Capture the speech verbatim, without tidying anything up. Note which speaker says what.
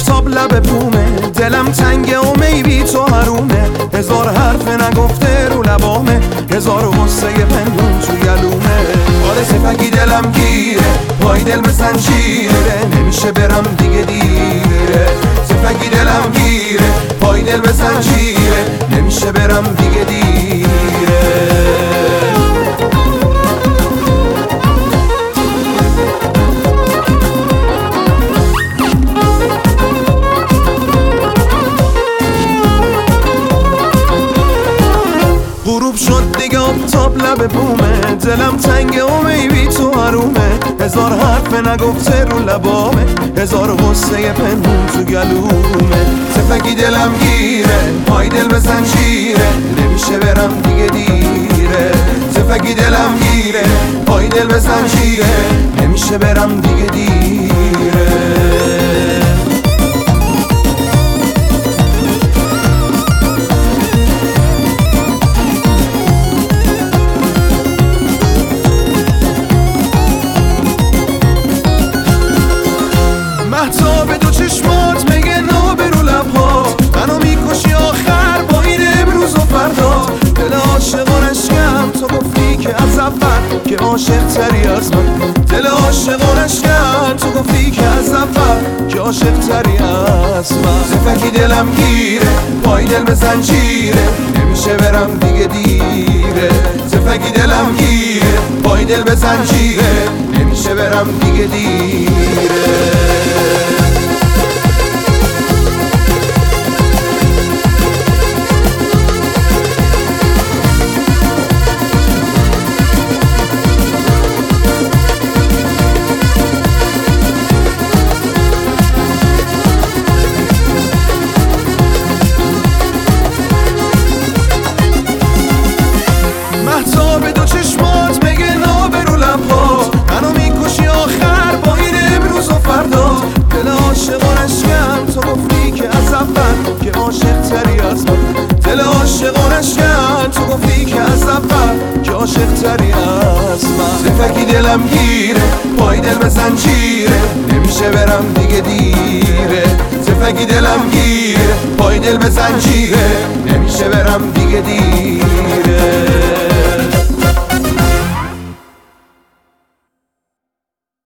Speaker 1: آفتاب لب بومه، دلم تنگه و می بی تو حرومه. هزار حرف نگفته رو لبامه، هزار غصه پنهون تو گلومه. آره سفگی دلم گیره، پای دل به زنجیره، نمیشه برم دیگه دیره. سفگی دلم گیره، پای دل به زنجیره، نمیشه برم دیگه دیره. غروب شد دیگه آفتاب لب بومه، دلم تنگه و می بی تو حرومه. هزار حرف نگفته رو لبامه، هزار غصه پنهون تو گلومه. سفگی دلم گیره، پای دل به زنجیره، نمیشه برم دیگه دیره. سفگی دلم گیره، پای دل به زنجیره، نمیشه برم دیگه دیره. مهتاب دو چشمات میگه نابه رو لبهات، منو میکشی آخر با این امروز و فردا. دل عاشقانشکم تو گفتی که از اول که عاشق تری از من. دل عاشقانشکم تو گفتی که از اول که عاشق تری از من. سفگی دلم گیره، پای دل به زنجیره، نمیشه برم دیگه دیره. سفگی دلم گیره، پای دل به زنجیره، نمیشه برم دیگه دیره. مهتاب دو چشمات میگه نابه رو لبهات، منو میکشی آخر با این امروز و فردا. دل عاشقانشکم تو گفتی که از اول که عاشق تری از من. دل عاشقانشکم تو گفتی که از اول که عاشق تری از من. سفگی دلم گیره، پای دل به زنجیره، نمیشه برم دیگه دیره. سفگی دلم گیره، پای دل به زنجیره، نمیشه برم دیگه دیره.